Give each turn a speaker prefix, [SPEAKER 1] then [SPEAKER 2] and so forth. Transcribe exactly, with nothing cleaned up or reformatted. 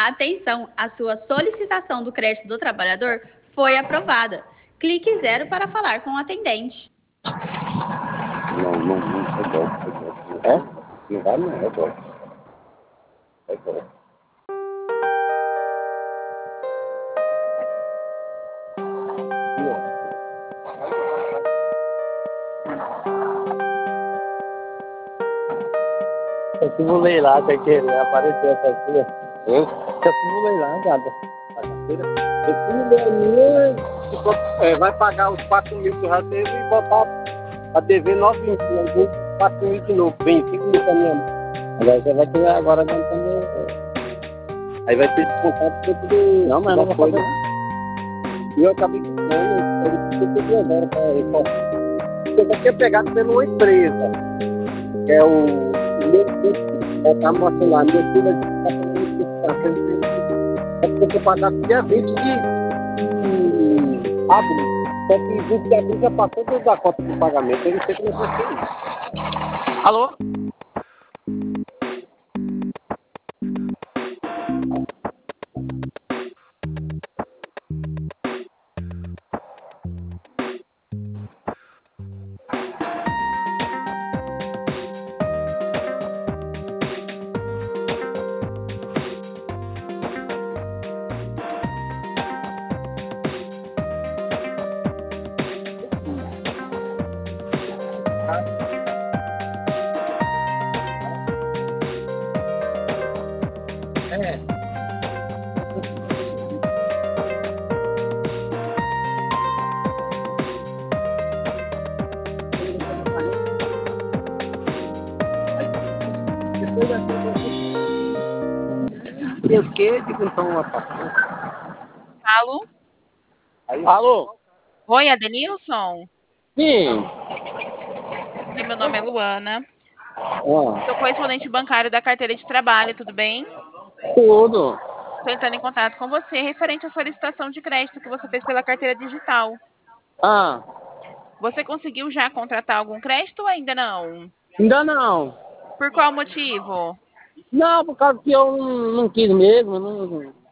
[SPEAKER 1] Atenção, a sua solicitação do crédito do trabalhador foi aprovada. Clique zero para falar com o atendente.
[SPEAKER 2] Não, não, não, é golpe, é golpe. É? Não vai não, é golpe. É golpe. Eu simulei lá, sem querer, apareceu essa coisa. Eu? Eu simulei lá, gata. Eu simulei a minha, ficou, é, vai pagar os quatro mil que eu já teve e botar a dever nove mil, quatro mil de novo, vem cinco mil pra minha mãe. Agora você vai ter, agora vai ter, aí vai ter descontado tudo. Não, mas não vou fazer. E eu acabei de não, ele ficou agora para ele. Eu só tinha pegado pela uma empresa, que é o meu filho, está mostrando lá, meu filho está fazendo é porque eu vou pagar dia vinte de abril. Só que vinte de abril já passou desde a cota de pagamento, eu não sei como é que vai ser isso. Alô? É. E o que? Digo então uma passagem.
[SPEAKER 3] Alô?
[SPEAKER 2] Alô?
[SPEAKER 3] Oi, Adenilson?
[SPEAKER 2] Sim.
[SPEAKER 3] Oi, meu nome é Luana.
[SPEAKER 2] Ah,
[SPEAKER 3] Sou correspondente bancário da carteira de trabalho, tudo bem?
[SPEAKER 2] tudo.
[SPEAKER 3] Estou entrando em contato com você referente à solicitação de crédito que você fez pela carteira digital.
[SPEAKER 2] Ah,
[SPEAKER 3] Você conseguiu já contratar algum crédito ou ainda não?
[SPEAKER 2] ainda não.
[SPEAKER 3] Por qual motivo?
[SPEAKER 2] Não, por causa que eu não, não quis mesmo, não,